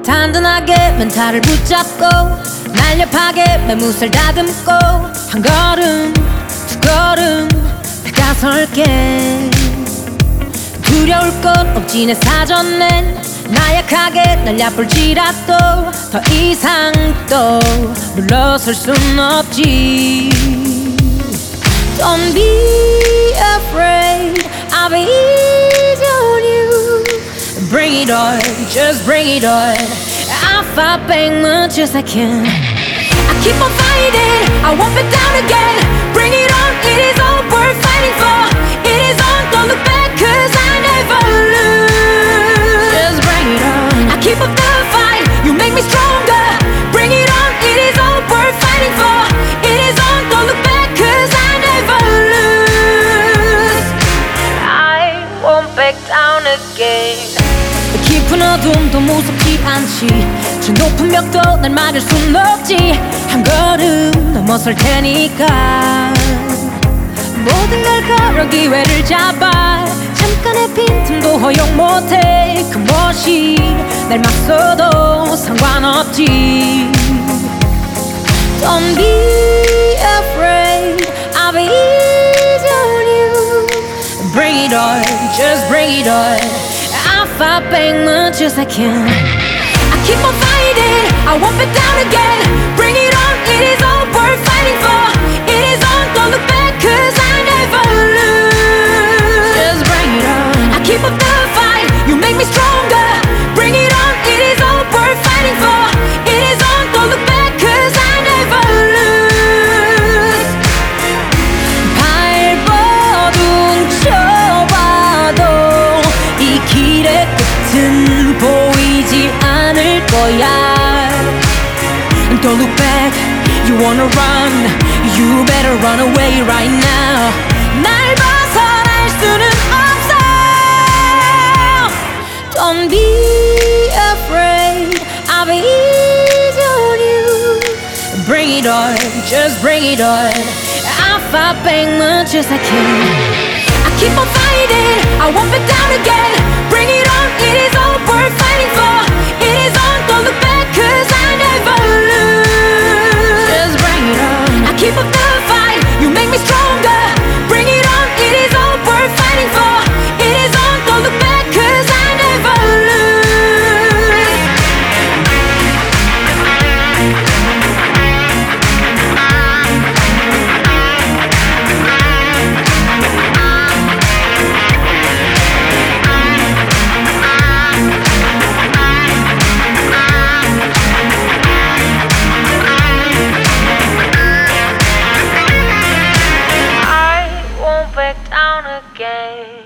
단단하게 멘탈을 붙잡고 날렵하게 매무새를 다듬고 한 걸음 두 걸음 다가설게. 두려울 건 없지 내 사전엔 나약하게 날 얕볼지라도 더 이상 또 물러설 순 없지. Don't be afraid, I'll be easy on you. Bring it on, just bring it on. I'll fight back much as I can. I keep on fighting, I won't back down again. Bring it on, it is all worth fighting for. It is on, don't look back cause I never lose. Just bring it on, I keep up the fight, you make me stronger. Bring it on, it is all worth fighting for. It is on, don't look back cause I never lose. I won't back down again. 깊은 어둠도 무섭지 않지. 저 높은 벽도 날 막을 순 없지. 한 걸음 넘어설 테니까. 모든 걸 걸어 기회를 잡아. 잠깐의 빈틈도 허용 못해. 그 무엇이 날 맞서도 상관없지. Don't be afraid, I'll be easy on you. Bring it on, just bring it on. I'll fight back much as I can. I keep on fighting, I won't back down again. Bring it on, it is all worth fighting for. It is on, don't look back cause I never lose. Just bring it on, I keep up the fight, you make me stronger. Bring it on, it is all worth fighting for. It is on, don't look back cause I never lose. 발버둥 쳐봐도 이 길의 끝은 보이지 않을 거야. Don't look back, you wanna run, you better run away right now. 날 벗어날 수는 없어. Don't be afraid, I'll be easy on you. Bring it on, just bring it on. I'll fight back much as I can. I keep on fighting, I won't back down again. Bring it on, it is all worth fighting for. It is on, don't look back cause I never lose. Just bring it on, I keep up the fight, you make me stronger. Bring it on, it is all worth fighting for. It is on, don't look back cause I never lose. I won't back down again.